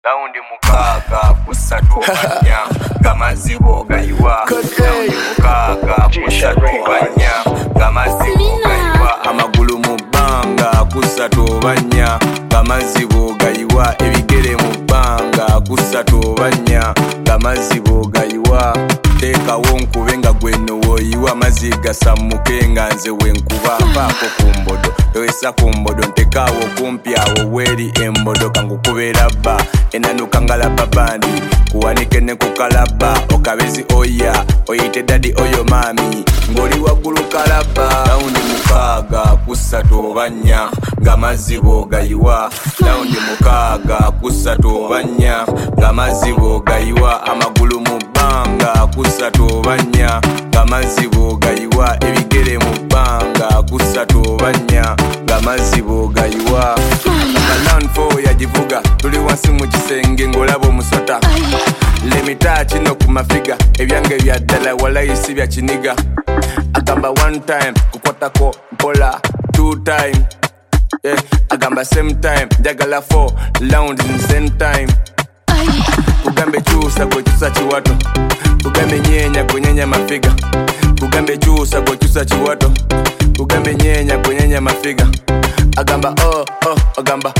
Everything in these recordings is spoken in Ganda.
Laundi mukaga kusatu banya Gamazibo gaiwa Laundi mukaga kusatu banya Gamazibo gaiwa Amagulu mubanga kusatu banya Gamazibo gaiwa Ebigere mubanga kusatu banya Gamazibo gaiwa Teka wonku venga gweno woyiwa Maziga samuke nga nze wenkuba Pako kumbodo Toesa kumbodo ntekawo kumpyawo weri embodo kangu kubera ba Enanu kangala babandi kuwanike ne kukalaba okabezi oya oyite dadi oyo mami ngoli wagulu kalaba laundi mukaga kusatu banya ngamazibo gayiwa laundi mukaga kusatu banya ngamazibo gayiwa amagulu mubanga kusatu banya ngamazibo gayiwa ebigere mubanga kusatu banya ngamazibo gayiwa Landfo yajivuga tuli wansi mu kisenge ngolabo musota lemita kino ku mafiga ebyange bya ddala walayisi bya kiniga agamba one time kukwatako mpola two time agamba same time njagala 4 round in same time kugambe chusa gwe chusa chiwato kugambe nyenya kunyenya mafiga kugambe chusa gwe chusa chiwato kugambe nyenya kunyenya mafiga agamba oh ogamba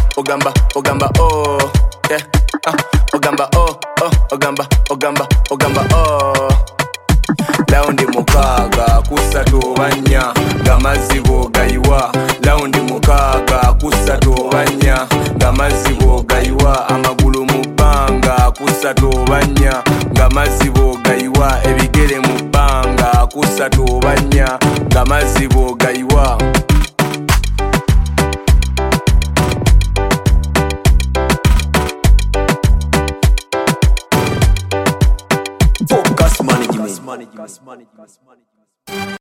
oh yeah ogamba oh ogamba oh laundi mukaga kusatu banya ngamazibo gayiwa laundi mukaga kusatu banya ngamazibo gayiwa amagulu mubanga kusatu banya ngamazibo gayiwa ebigere mubanga kusatu banya ngamazibo gayiwa Focus management.